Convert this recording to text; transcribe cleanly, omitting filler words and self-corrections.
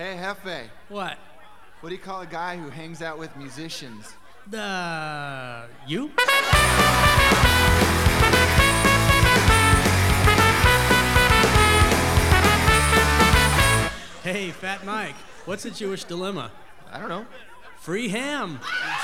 Hey, Hefe, What? what do you call a guy who hangs out with musicians? You? Hey, Fat Mike, what's a Jewish dilemma? I don't know. Free ham.